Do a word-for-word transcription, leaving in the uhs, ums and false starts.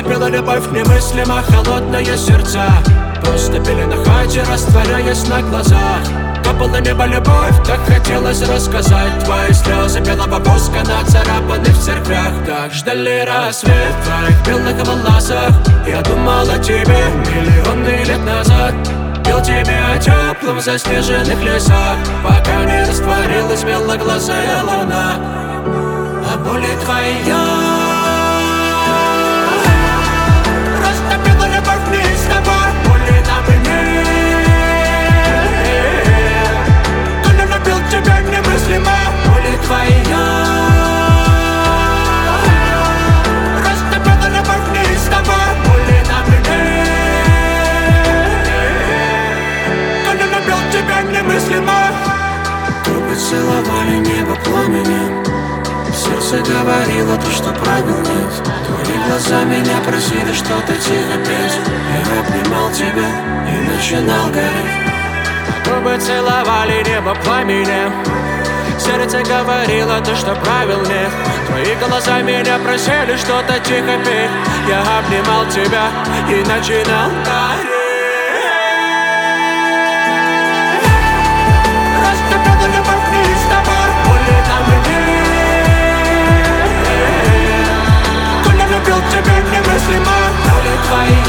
Растопила любовь немыслимо холодные сердца. Просто пили на хате, растворяясь на глазах. Капала небо любовь, так хотелось рассказать. Твои слезы белого воска нацарапаны в церквях. Так ждали рассвет в твоих белых волосах. Я думал о тебе миллионы лет назад. Пел тебе о теплом заснеженных лесах, пока не растворилась белоглазая луна. А боли твоя растопила любовь неистово. Боли на мне. Кто не любил тебя немыслимо. Боли твоя растопила любовь неистово. Боли на мне. Тебя немыслимо. Губы целовали небо пламенем. Сердце говорило то, что правил нет. Твои глаза меня просили что-то тихо петь. Я обнимал тебя и начинал гореть. Губы целовали небо пламенем. Сердце говорило то, что правил нет. Твои глаза меня просили что-то тихо петь. Я обнимал тебя и начинал гореть. Тебя немыслимо. Боли твои